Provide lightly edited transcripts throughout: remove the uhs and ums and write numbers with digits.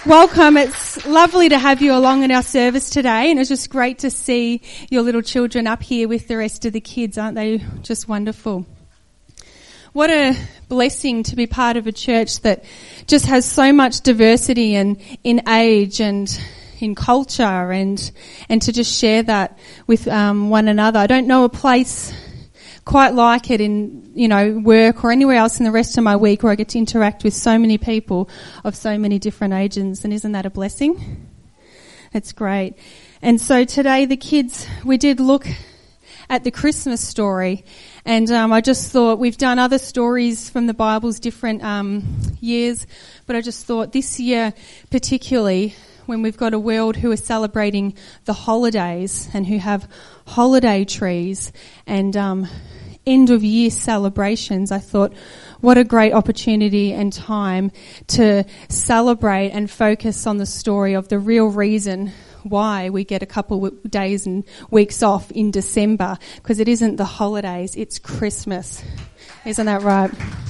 Welcome. It's lovely to have you along in our service today, and it's just great to see your little children up here with the rest of the kids. Aren't they just wonderful? What a blessing to be part of a church that just has so much diversity in age and in culture, and to just share that with one another. I don't know a place quite like it in, work or anywhere else in the rest of my week where I get to interact with so many people of so many different ages. And isn't that a blessing? It's great. And so today the kids, we did look at the Christmas story, and I just thought, we've done other stories from the Bible's different years, but I just thought this year particularly, when we've got a world who are celebrating the holidays and who have holiday trees and end of year celebrations, I thought what a great opportunity and time to celebrate and focus on the story of the real reason why we get a couple of days and weeks off in December, because it isn't the holidays, it's Christmas. Isn't that right?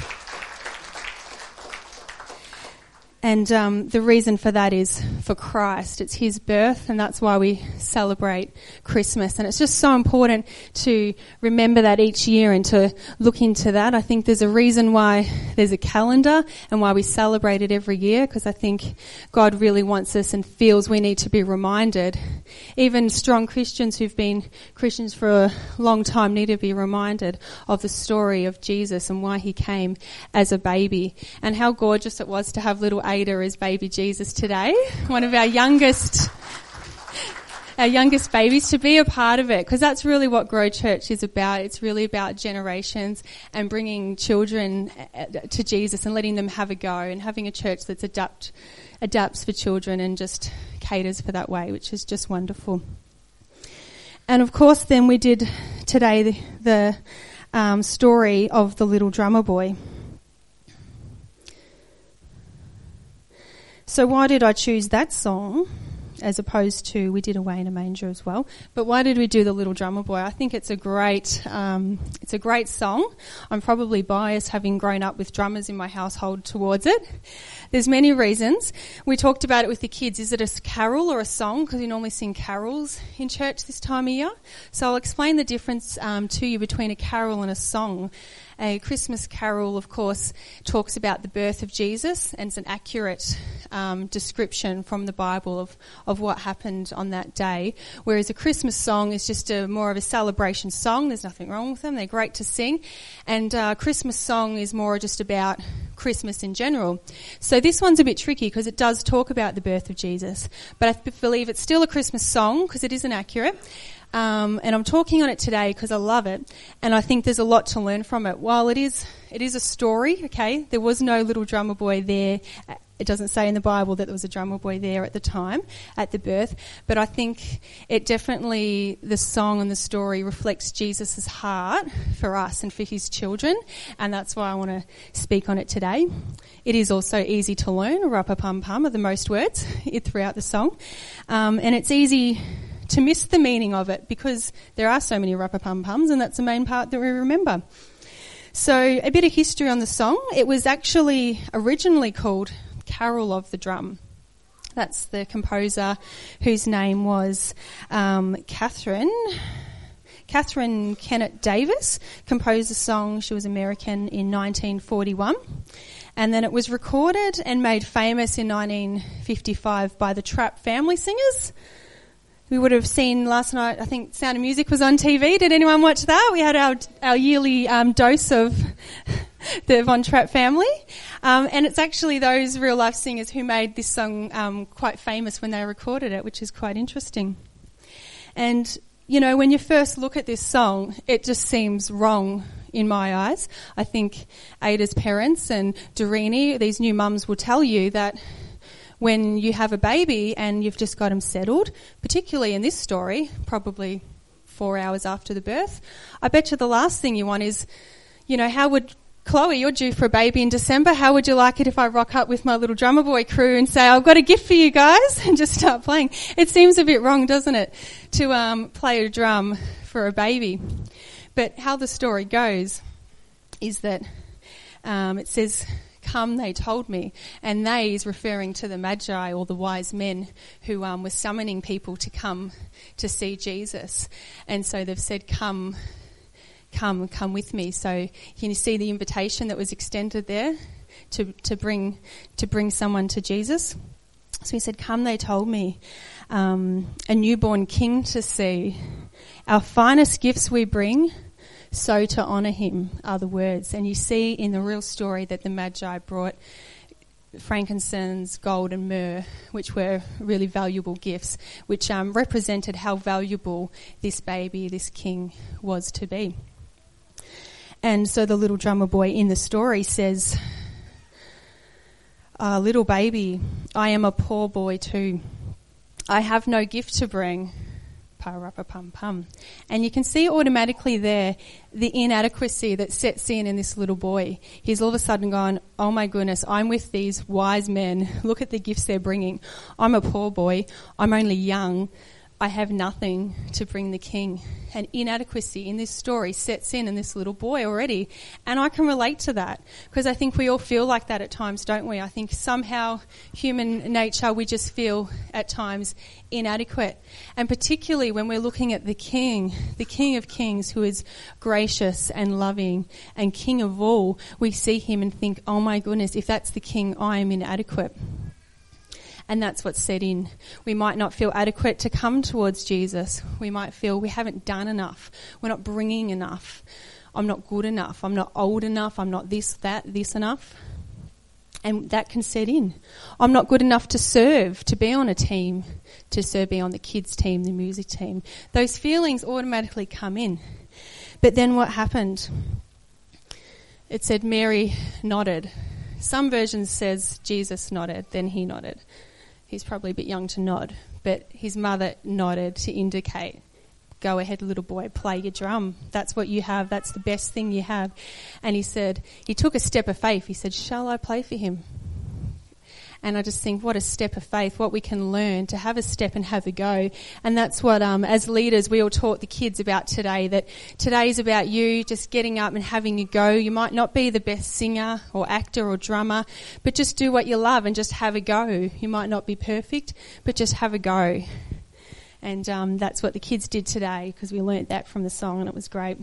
And the reason for that is for Christ. It's his birth, and that's why we celebrate Christmas. And it's just so important to remember that each year and to look into that. I think there's a reason why there's a calendar and why we celebrate it every year, because I think God really wants us and feels we need to be reminded. Even strong Christians who've been Christians for a long time need to be reminded of the story of Jesus and why he came as a baby, and how gorgeous it was to have little Ada as baby Jesus today, one of our youngest babies, to be a part of it, because that's really what Grow Church is about. It's really about generations and bringing children to Jesus and letting them have a go, and having a church that's adapts for children and just caters for that way, which is just wonderful. And of course then we did today the story of the little drummer boy. So why did I choose that song as opposed to, we did Away in a Manger as well, but why did we do the Little Drummer Boy? I think it's a great song. I'm probably biased, having grown up with drummers in my household, towards it. There's many reasons. We talked about it with the kids. Is it a carol or a song? Because we normally sing carols in church this time of year. So I'll explain the difference to you between a carol and a song. A Christmas carol, of course, talks about the birth of Jesus, and it's an accurate description from the Bible of what happened on that day. Whereas a Christmas song is just more of a celebration song. There's nothing wrong with them. They're great to sing. And a Christmas song is more just about Christmas in general. So this one's a bit tricky because it does talk about the birth of Jesus. But I believe it's still a Christmas song because it isn't accurate. And I'm talking on it today because I love it, and I think there's a lot to learn from it. While it is a story, okay, there was no little drummer boy there. It doesn't say in the Bible that there was a drummer boy there at the time, at the birth, but I think it definitely, the song and the story reflects Jesus' heart for us and for his children, and that's why I want to speak on it today. It is also easy to learn. Rapa-pum-pum are the most words throughout the song, and it's easy to miss the meaning of it because there are so many rapa-pum-pums, and that's the main part that we remember. So a bit of history on the song. It was actually originally called Carol of the Drum. That's the composer, whose name was Catherine Kennett Davis, composed the song. She was American in 1941. And then it was recorded and made famous in 1955 by the Trapp Family Singers. We would have seen last night, I think Sound of Music was on TV. Did anyone watch that? We had our yearly dose of the Von Trapp family. And it's actually those real life singers who made this song quite famous when they recorded it, which is quite interesting. And, when you first look at this song, it just seems wrong in my eyes. I think Ada's parents and Doreen, these new mums, will tell you that when you have a baby and you've just got them settled, particularly in this story, probably 4 hours after the birth, I bet you the last thing you want is, how would Chloe, you're due for a baby in December. How would you like it if I rock up with my little drummer boy crew and say, I've got a gift for you guys, and just start playing? It seems a bit wrong, doesn't it, to play a drum for a baby? But how the story goes is that it says, come, they told me. And they is referring to the Magi, or the wise men who were summoning people to come to see Jesus. And so they've said, come with me. So can you see the invitation that was extended there to bring someone to Jesus? So he said, come, they told me, a newborn king to see. Our finest gifts we bring, so to honour him are the words. And you see in the real story that the Magi brought frankincense, gold and myrrh, which were really valuable gifts, which represented how valuable this baby, this king, was to be. And so the little drummer boy in the story says, little baby, I am a poor boy too. I have no gift to bring. Pa-ra-pa-pum-pum. And you can see automatically there the inadequacy that sets in this little boy. He's all of a sudden gone, oh my goodness, I'm with these wise men. Look at the gifts they're bringing. I'm a poor boy. I'm only young. I have nothing to bring the king. And inadequacy in this story sets in this little boy already. And I can relate to that because I think we all feel like that at times, don't we? I think somehow human nature, we just feel at times inadequate. And particularly when we're looking at the King of Kings, who is gracious and loving and King of all, we see him and think, oh my goodness, if that's the King, I am inadequate. And that's what's set in. We might not feel adequate to come towards Jesus. We might feel we haven't done enough. We're not bringing enough. I'm not good enough. I'm not old enough. I'm not this enough. And that can set in. I'm not good enough to serve, to be on a team, be on the kids' team, the music team. Those feelings automatically come in. But then what happened? It said Mary nodded. Some versions says Jesus nodded, then he nodded. He's probably a bit young to nod, but his mother nodded to indicate, go ahead, little boy, play your drum. That's what you have. That's the best thing you have. And he took a step of faith. He said, shall I play for him? And I just think, what a step of faith, what we can learn to have a step and have a go. And that's what, as leaders, we all taught the kids about today, that today's about you just getting up and having a go. You might not be the best singer or actor or drummer, but just do what you love and just have a go. You might not be perfect, but just have a go. And that's what the kids did today, because we learnt that from the song and it was great.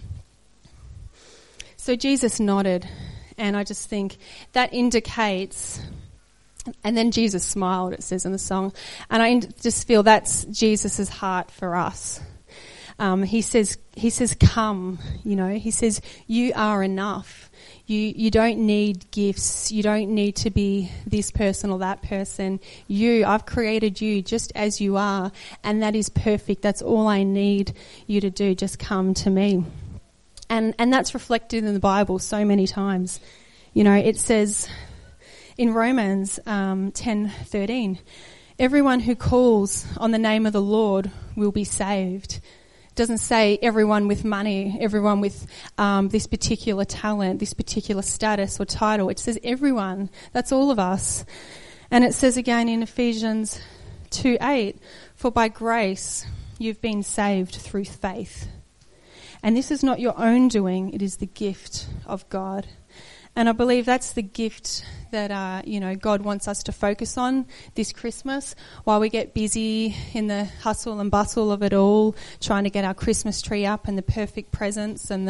So Jesus nodded, and I just think that indicates... And then Jesus smiled, it says in the song. And I just feel that's Jesus' heart for us. He says, come, he says, you are enough. You don't need gifts. You don't need to be this person or that person. I've created you just as you are. And that is perfect. That's all I need you to do. Just come to me. And that's reflected in the Bible so many times. It says... In Romans 10:13, everyone who calls on the name of the Lord will be saved. It doesn't say everyone with money, everyone with this particular talent, this particular status or title. It says everyone. That's all of us. And it says again in Ephesians 2:8, for by grace you've been saved through faith. And this is not your own doing, it is the gift of God. And I believe that's the gift that, God wants us to focus on this Christmas while we get busy in the hustle and bustle of it all, trying to get our Christmas tree up and the perfect presents and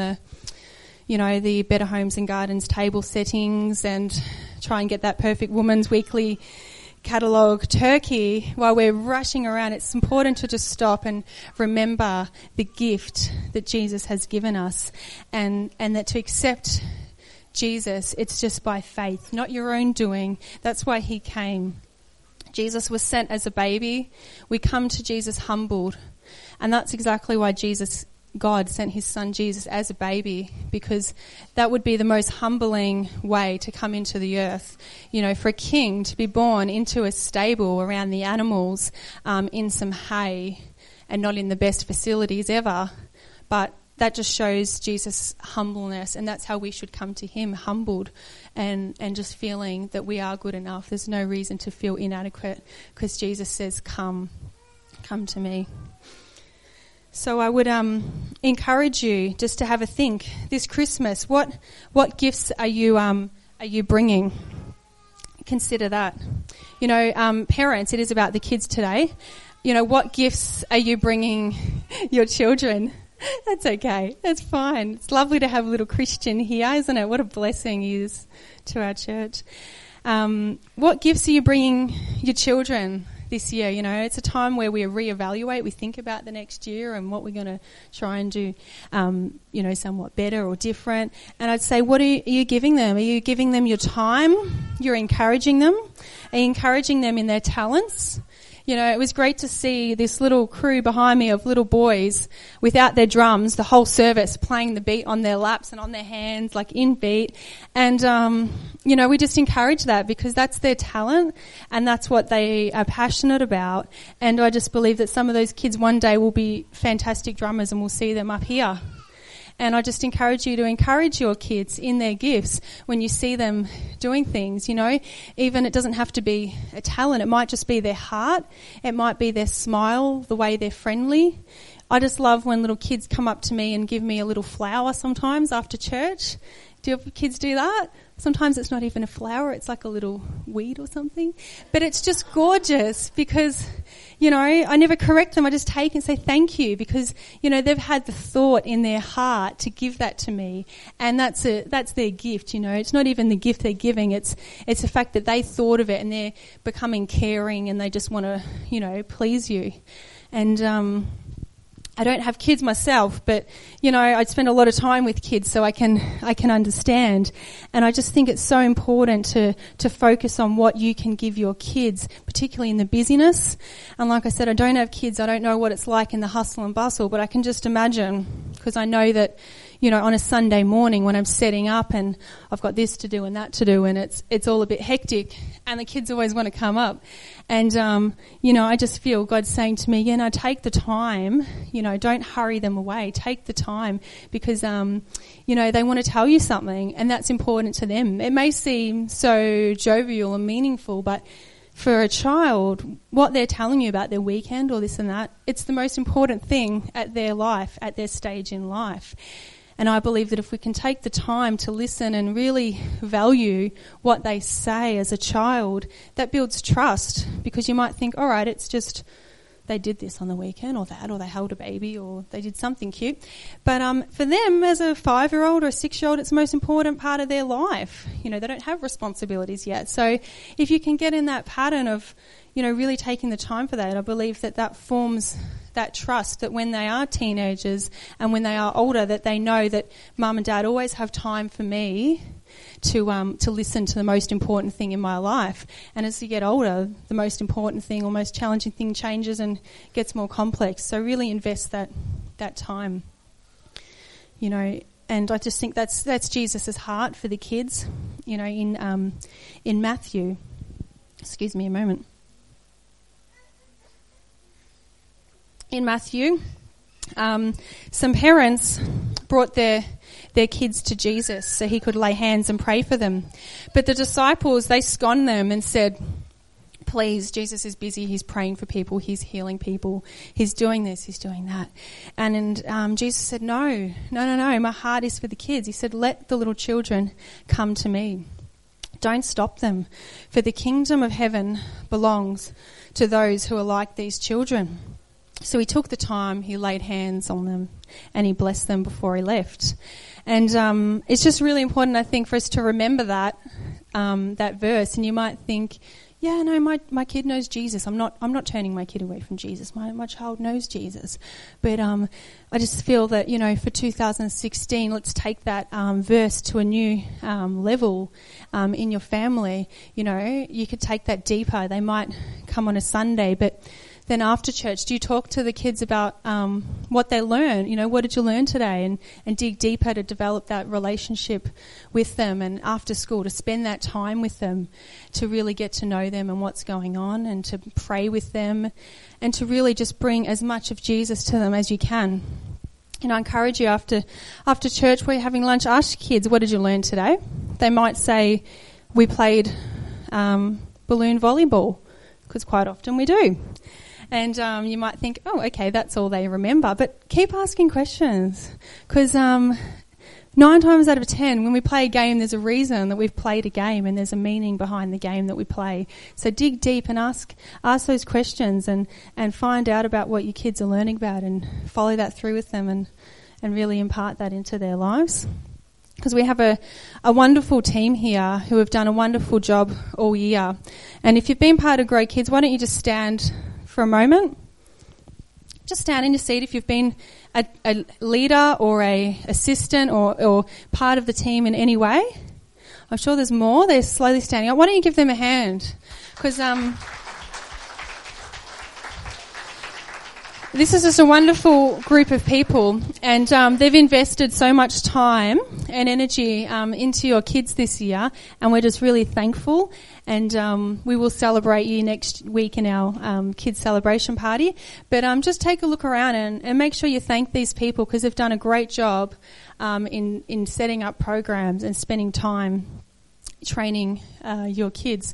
the Better Homes and Gardens table settings and try and get that perfect Woman's Weekly catalogue turkey. While we're rushing around, it's important to just stop and remember the gift that Jesus has given us and that to accept Jesus, it's just by faith, not your own doing. That's why he came. Jesus was sent as a baby. We come to Jesus humbled. And that's exactly why God sent his son Jesus as a baby, because that would be the most humbling way to come into the earth. For a king to be born into a stable around the animals, in some hay and not in the best facilities ever. But that just shows Jesus' humbleness, and that's how we should come to him, humbled and just feeling that we are good enough. There's no reason to feel inadequate because Jesus says, come to me. So I would encourage you just to have a think this Christmas. What gifts are you bringing? consider that. You know, parents, it is about the kids today. You know, what gifts are you bringing your children? That's okay. That's fine. It's lovely to have a little Christian here, isn't it? What a blessing he is to our church. What gifts are you bringing your children this year? You know, it's a time where we reevaluate, we think about the next year and what we're going to try and do, you know, somewhat better or different. And I'd say, what are you giving them? Are you giving them your time? You're encouraging them? Are you encouraging them in their talents? You know, it was great to see this little crew behind me of little boys without their drums, the whole service playing the beat on their laps and on their hands, like in beat. And, you know, we just encourage that because that's their talent and that's what they are passionate about. And I just believe that some of those kids one day will be fantastic drummers and we'll see them up here. And I just encourage you to encourage your kids in their gifts when you see them doing things, you know. Even it doesn't have to be a talent. It might just be their heart. It might be their smile, the way they're friendly. I just love when little kids come up to me and give me a little flower sometimes after church. Do your kids do that? Sometimes it's not even a flower, it's like a little weed or something. But it's just gorgeous because, you know, I never correct them. I just take and say thank you because, you know, they've had the thought in their heart to give that to me. And that's their gift, you know. It's not even the gift they're giving. It's the fact that they thought of it and they're becoming caring and they just want to, you know, please you. And, I don't have kids myself, but, you know, I spend a lot of time with kids so I can understand. And I just think it's so important to focus on what you can give your kids, particularly in the busyness. And like I said, I don't have kids. I don't know what it's like in the hustle and bustle, but I can just imagine because I know that, you know, on a Sunday morning when I'm setting up and I've got this to do and that to do and it's all a bit hectic and the kids always want to come up. And, you know, I just feel God's saying to me, take the time, you know, don't hurry them away. Take the time because, you know, they want to tell you something and that's important to them. It may seem so jovial and meaningful, but for a child, what they're telling you about their weekend or this and that, it's the most important thing at their life, at their stage in life. And I believe that if we can take the time to listen and really value what they say as a child, that builds trust because you might think, all right, it's just they did this on the weekend or that, or they held a baby or they did something cute. But for them as a 5-year-old or a 6-year-old, it's the most important part of their life. You know, they don't have responsibilities yet. So if you can get in that pattern of, you know, really taking the time for that, I believe that forms that trust that when they are teenagers and when they are older, that they know that mum and dad always have time for me to listen to the most important thing in my life. And as you get older, the most important thing or most challenging thing changes and gets more complex. So really invest that time, you know. And I just think that's Jesus' heart for the kids, you know, in Matthew. Excuse me a moment. In Matthew, some parents brought their kids to Jesus so he could lay hands and pray for them. But the disciples, they scorned them and said, please, Jesus is busy, he's praying for people, he's healing people, he's doing this, he's doing that. And Jesus said, no, my heart is for the kids. He said, let the little children come to me. Don't stop them, for the kingdom of heaven belongs to those who are like these children. So he took the time, he laid hands on them, and he blessed them before he left. And it's just really important, I think, for us to remember that verse. And you might think, yeah, no, my kid knows Jesus. I'm not turning my kid away from Jesus. My child knows Jesus. But I just feel that, you know, for 2016, let's take that verse to a new level in your family. You know, you could take that deeper. They might come on a Sunday, but then after church, do you talk to the kids about what they learn? You know, what did you learn today? And dig deeper to develop that relationship with them, and after school to spend that time with them, to really get to know them and what's going on, and to pray with them, and to really just bring as much of Jesus to them as you can. And I encourage you after church where you're having lunch, ask your kids, what did you learn today? They might say, we played balloon volleyball, because quite often we do. And you might think, oh, okay, that's all they remember. But keep asking questions because 9 times out of 10, when we play a game, there's a reason that we've played a game and there's a meaning behind the game that we play. So dig deep and ask those questions and find out about what your kids are learning about and follow that through with them and really impart that into their lives. Because we have a wonderful team here who have done a wonderful job all year. And if you've been part of Grow Kids, why don't you just stand for a moment? Just stand in your seat if you've been a leader or a assistant or part of the team in any way. I'm sure there's more. They're slowly standing up. Why don't you give them a hand? Because this is just a wonderful group of people, and they've invested so much time and energy into your kids this year, and we're just really thankful. And we will celebrate you next week in our kids celebration party. But just take a look around and make sure you thank these people, because they've done a great job in setting up programs and spending time training your kids.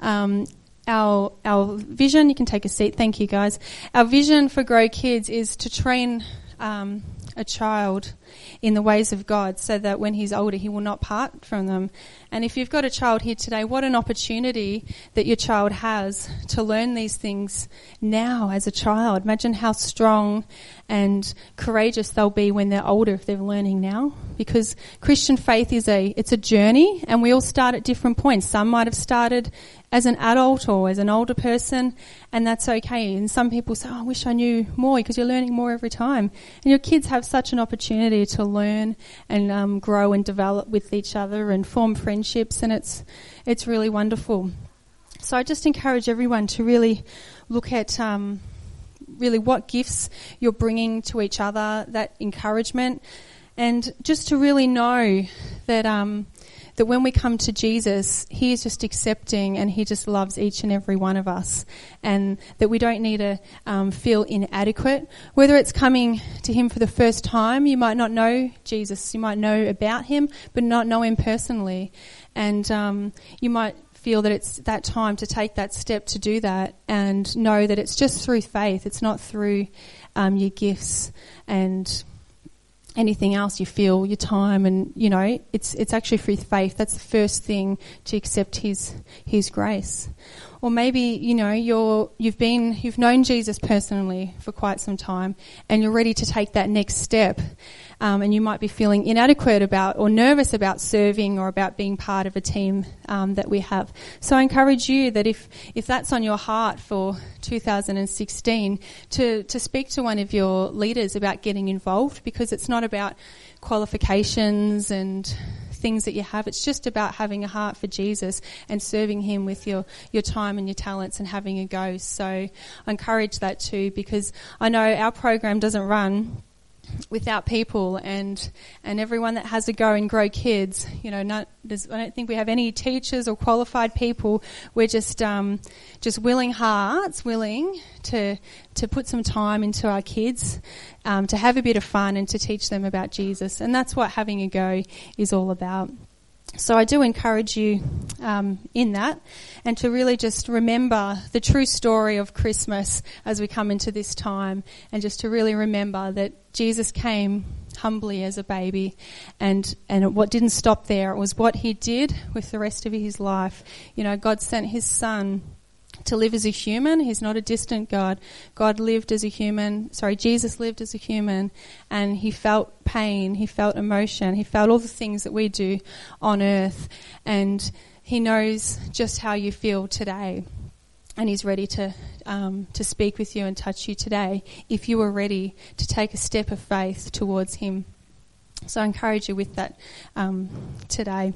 Our vision, you can take a seat, thank you guys. Our vision for Grow Kids is to train a child in the ways of God so that when he's older he will not part from them. And if you've got a child here today, what an opportunity that your child has to learn these things now as a child. Imagine how strong and courageous they'll be when they're older if they're learning now. Because Christian faith it's a journey, and we all start at different points. Some might have started as an adult or as an older person, and that's okay. And some people say, I wish I knew more, because you're learning more every time. And your kids have such an opportunity to learn and grow and develop with each other and form friendships, and it's really wonderful. So I just encourage everyone to really look at really what gifts you're bringing to each other, that encouragement, and just to really know that that when we come to Jesus, he is just accepting and he just loves each and every one of us, and that we don't need to feel inadequate. Whether it's coming to him for the first time, you might not know Jesus, you might know about him, but not know him personally. And you might feel that it's that time to take that step to do that, and know that it's just through faith. It's not through your gifts and anything else you feel, your time, and it's actually through faith. That's the first thing, to accept his grace. Or maybe you've known Jesus personally for quite some time, and you're ready to take that next step, and you might be feeling inadequate about or nervous about serving or about being part of a team that we have. So I encourage you that if that's on your heart for 2016, to speak to one of your leaders about getting involved, because it's not about qualifications and things that you have. It's just about having a heart for Jesus and serving him with your time and your talents and having a go. So I encourage that too, because I know our program doesn't run without people, and everyone that has a go in Grow Kids, I don't think we have any teachers or qualified people. We're just willing hearts, willing to put some time into our kids, to have a bit of fun and to teach them about Jesus. And that's what having a go is all about. So I do encourage you in that, and to really just remember the true story of Christmas as we come into this time, and just to really remember that Jesus came humbly as a baby, and what didn't stop there, it was what he did with the rest of his life. God sent his son to live as a human. He's not a distant God. Jesus lived as a human, and he felt pain, he felt emotion, he felt all the things that we do on earth, and he knows just how you feel today. And he's ready to speak with you and touch you today if you are ready to take a step of faith towards him. So I encourage you with that today.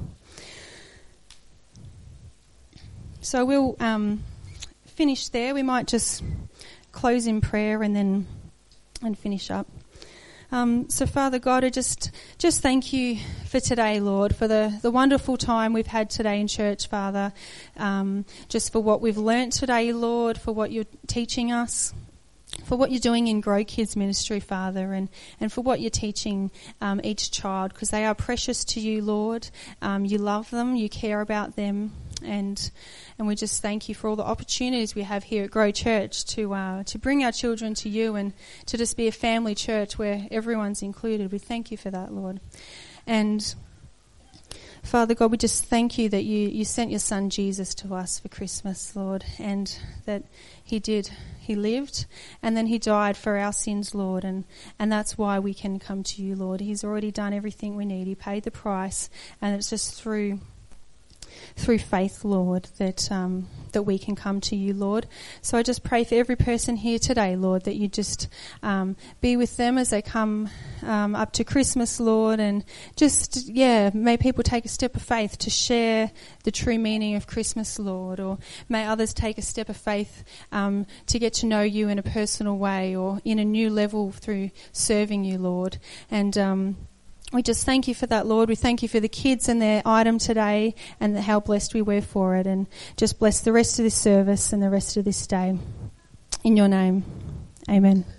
So we'll finish there. We might just close in prayer and finish up. So Father God, I just thank you for today, Lord, for the wonderful time we've had today in church, Father, just for what we've learnt today, Lord, for what you're teaching us, for what you're doing in Grow Kids Ministry, Father, and for what you're teaching each child, because they are precious to you, Lord. You love them, you care about them, and we just thank you for all the opportunities we have here at Grow Church to bring our children to you and to just be a family church where everyone's included. We thank you for that, Lord. And Father God, we just thank you that you sent your son Jesus to us for Christmas, Lord, and that he lived, and then he died for our sins, Lord, and that's why we can come to you, Lord. He's already done everything we need. He paid the price, and it's just through faith, Lord, that we can come to you, Lord. So I just pray for every person here today, Lord, that you just be with them as they come up to Christmas, Lord, and just, may people take a step of faith to share the true meaning of Christmas, Lord, or may others take a step of faith to get to know you in a personal way or in a new level through serving you, Lord. And we just thank you for that, Lord. We thank you for the kids and their item today and how blessed we were for it. And just bless the rest of this service and the rest of this day. In your name, amen.